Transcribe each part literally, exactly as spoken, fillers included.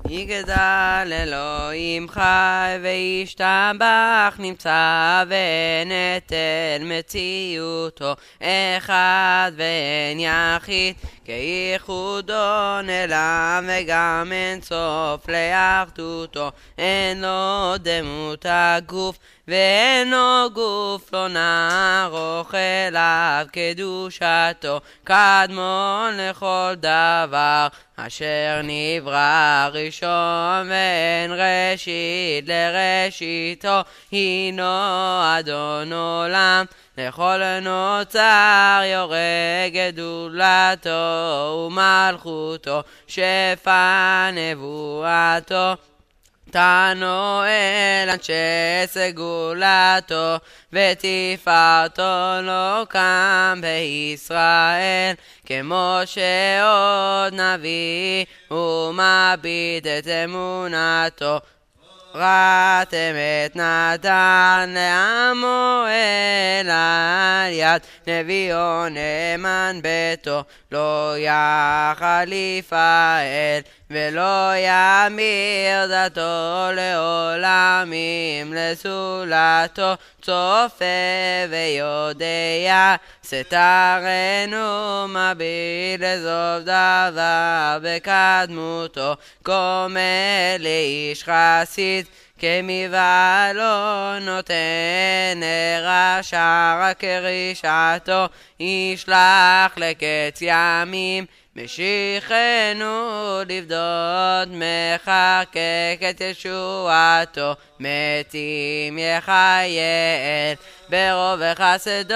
יגדל אלוהים חי וישתבח נמצא ונטל מציאותו אחד ואין יחיד כייחודו נעלם וגם אין סוף לאחדותו אין לו דמות הגוף ואין לו גוף לא נערוך אליו קדושתו קדמון לכל דבר אשר נברא ראשון ואין ראשית לראשיתו הינו אדון עולם לכל נוצר יורה גדולתו ומלכותו שפע נבואתו תנו אל אנשי סגולתו ותפארתו לא קם בישראל כמו שעוד נביא ומביט את אמונתו ראתם את נתן לעמו אל על יד נביאו נאמן ביתו לא יחליף האל ולא ימיר דתו לעולמים לסולתו צופה ויודע סתרנו מביט לזוב דבר בקדמותו קומא לאיש חסיד כמבעלו נותן רשע רק רשעתו ישלח לקץ ימים משיחנו לבדות מחקק את ישועתו מתים יחייל ברוב חסדו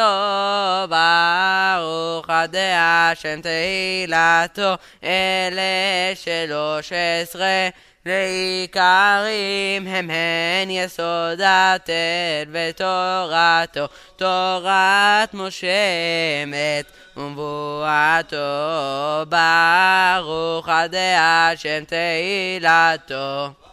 ברוך עדי השם תהילתו אלה שלוש עשרה לעיקרים הם הן יסוד התל ותורתו תורת משה אמת ונבואתו ברוך עדי השם תהילתו